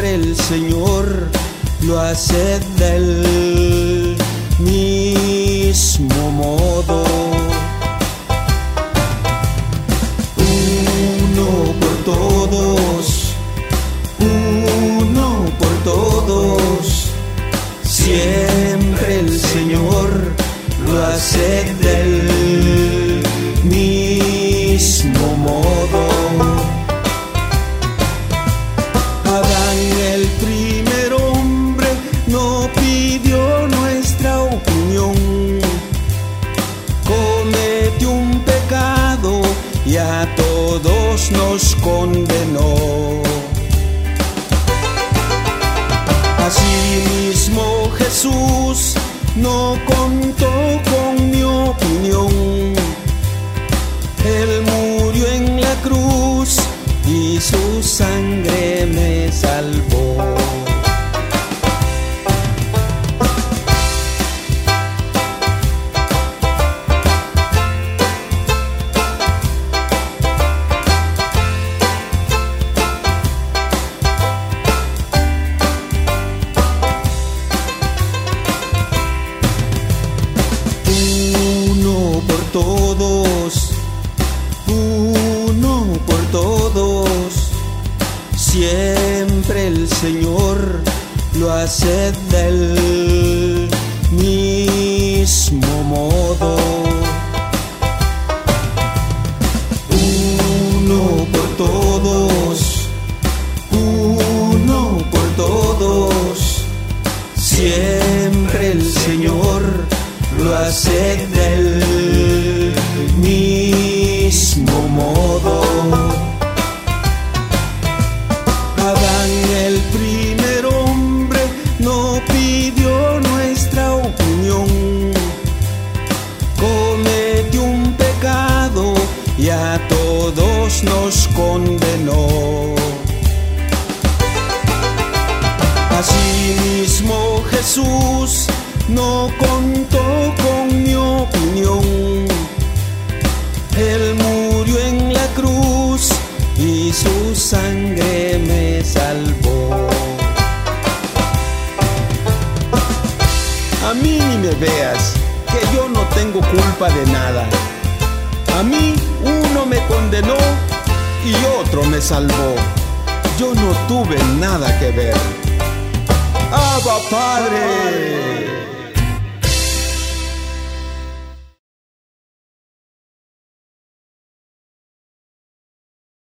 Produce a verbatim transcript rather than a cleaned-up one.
siempre el Señor lo hace del mismo modo. Uno por todos, uno por todos, siempre el Señor lo hace del mismo modo. Adán, el primer hombre, no pidió nuestra opinión, cometió un pecado y a todos nos condenó. Asimismo Jesús no contó con mi opinión, Él murió en la cruz y su sangre me salvó. Uno por todos, uno por todos, siempre el Señor lo hace del mismo modo. Uno por todos, uno por todos, siempre el Señor lo hace del mismo modo. Adán, el primer hombre, no pidió nuestra opinión, cometió un pecado y a todos nos condenó. Asimismo Jesús no contó con mi opinión, Él murió en la cruz y su sangre me salvó. A mí ni me veas, que yo no tengo culpa de nada. A mí uno me condenó y otro me salvó. Yo no tuve nada que ver. ¡Abba, Padre!